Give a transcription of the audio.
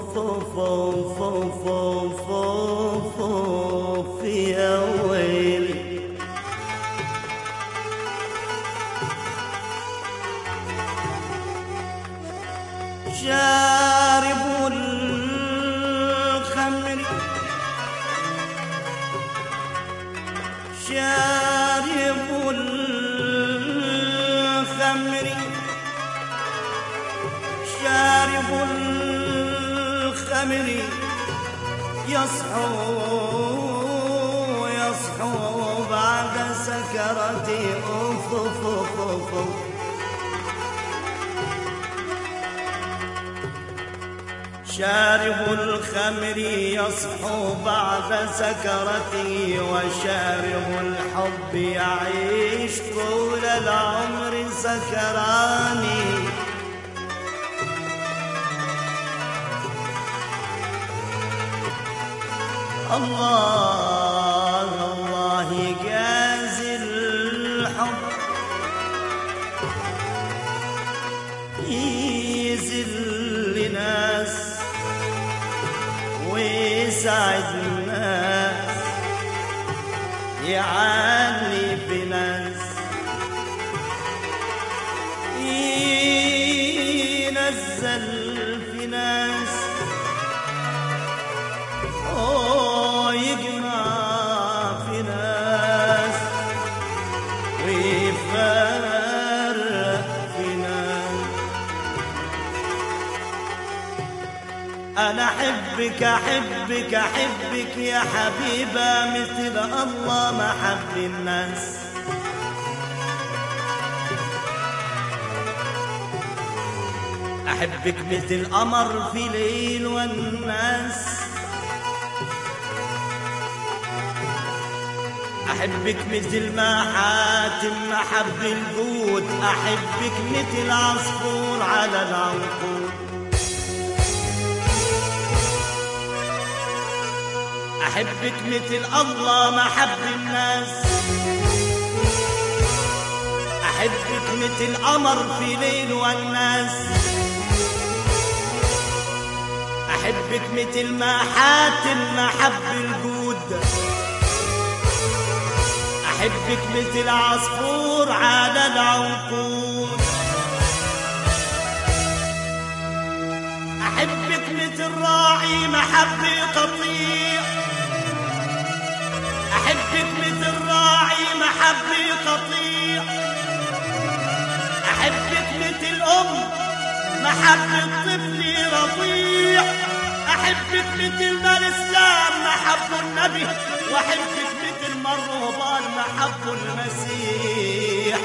يا ويلي شارب الخمر شارب الخمر شارب الخمر يصحو بعد سكرتي شارب الخمر يصحو بعد سكرته وشارب الحب يعيش طول العمر سكراني الله الله يجازي الحب يذل ناس ويسعد الناس يعاني في ناس ينزل في ناس يجمع في ناس ويفرق في ناس أنا أحبك أحبك أحبك يا حبيبة مثل الله ما حب الناس أحبك مثل قمر في ليل والناس أحبك مثل ما حاتم محب الجود أحبك مثل عصفور على العنقود أحبك مثل الله محب الناس أحبك مثل قمر في ليل والناس أحبك مثل ما حاتم محب الجود أحبك مثل عصفور على العنقود أحبك مثل راعي محب قطيع أحبك مثل راعي محب قطيع أحبك مثل محب الطفل رضيع أحبك مثل ما الإسلام محب النبي وأحبك مثل ما الرهبان محب المسيح